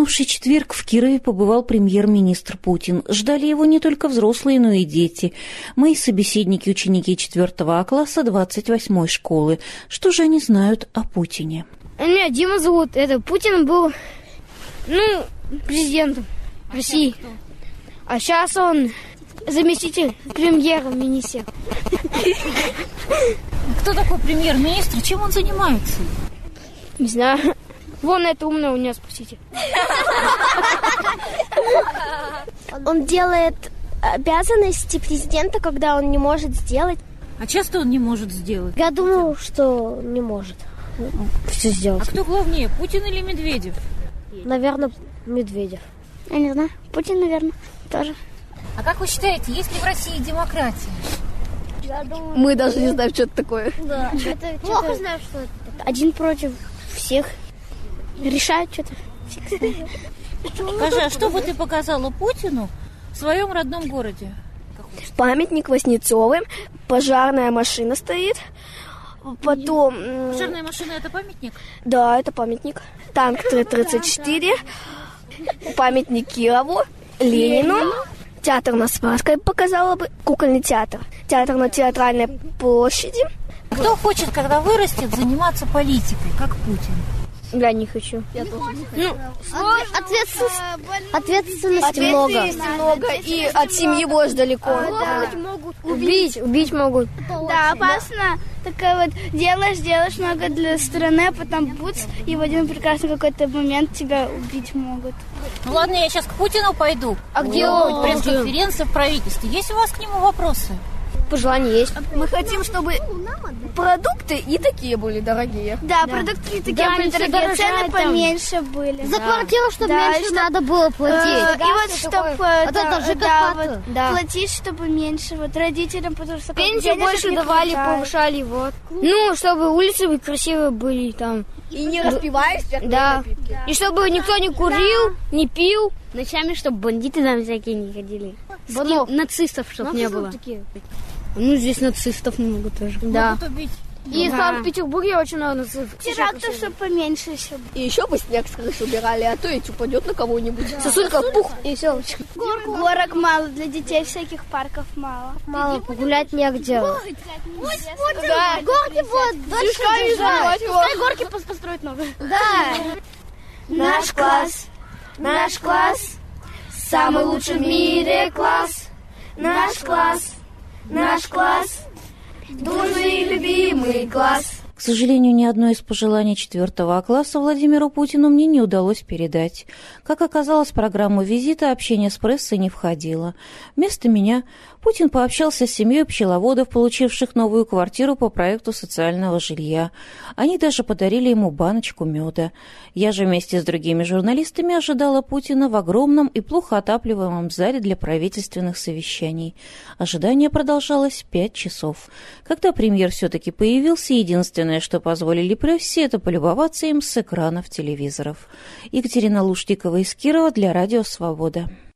минувший четверг в Кирове побывал премьер-министр Путин. Ждали его не только взрослые, но и дети. Мои собеседники, ученики 4 класса 28-й школы. Что же они знают о Путине? Меня Дима зовут. Путин был, президентом России. А сейчас он заместитель премьер-министра. Кто такой премьер-министр? Чем он занимается? Не знаю. Вон это умное у меня спросите. Он делает обязанности президента, когда он не может сделать. А часто он не может сделать? Я думаю, что не может все сделать. А кто главнее, Путин или Медведев? Наверное, Медведев. Я не знаю. Путин, наверное, тоже. А как вы считаете, есть ли в России демократия? Мы даже не знаем, что это такое. Да, это плохо знаю, что это. Один против всех. Решают что-то. Скажи, а что бы ты показала Путину в своем родном городе? Памятник Васнецовым, пожарная машина стоит, потом... Пожарная машина – это памятник? Да, это памятник. Танк Т-34, памятник Кирову, Ленину, театр на Спасской показала бы, кукольный театр, театр на Театральной площади. Кто хочет, когда вырастет, заниматься политикой, как Путин? Я не хочу. Я тоже не хочу. Ответственности много. И от семьи больше далеко. Убить могут. Да, опасно. Такое вот делаешь много для страны, а потом буц, и в один прекрасный какой-то момент тебя убить могут. Ну ладно, я сейчас к Путину пойду. А где он? Пресс-конференция в правительстве. Есть у вас к нему вопросы? Пожелания есть. Мы хотим, чтобы продукты и такие были дорогие. Да, продукты такие были дорогие, цены поменьше были. За квартиру, чтобы меньше надо было платить. И вот чтобы платить, чтобы меньше. Вот родителям, потому что пенсию больше давали, повышали. Вот. Чтобы улицы красивые были там. И не распивая спиртные напитки. И чтобы никто не курил, не пил. Ночами, чтобы бандиты там всякие не ходили. Нацистов, чтобы не было. Здесь нацистов много тоже. Да. И в Санкт-Петербурге очень много нацистов. Терактов, чтобы поменьше еще. И еще бы снег с крыши убирали, а то ведь упадет на кого-нибудь. Сосулька, пух, и все. Горок мало, для детей всяких парков мало. Мало, погулять негде. Горки вот, Пускай горки построить много. Да. Наш класс, самый лучший в мире класс. Наш класс, дружный и любимый класс. К сожалению, ни одно из пожеланий 4 класса Владимиру Путину мне не удалось передать. Как оказалось, в программу визита общение с прессой не входило. Вместо меня Путин пообщался с семьей пчеловодов, получивших новую квартиру по проекту социального жилья. Они даже подарили ему баночку меда. Я же вместе с другими журналистами ожидала Путина в огромном и плохо отапливаемом зале для правительственных совещаний. Ожидание продолжалось 5 часов. Когда премьер все-таки появился, единственное, что позволили прессе, это полюбоваться им с экранов телевизоров. Екатерина Лушникова из Кирова для Радио Свобода.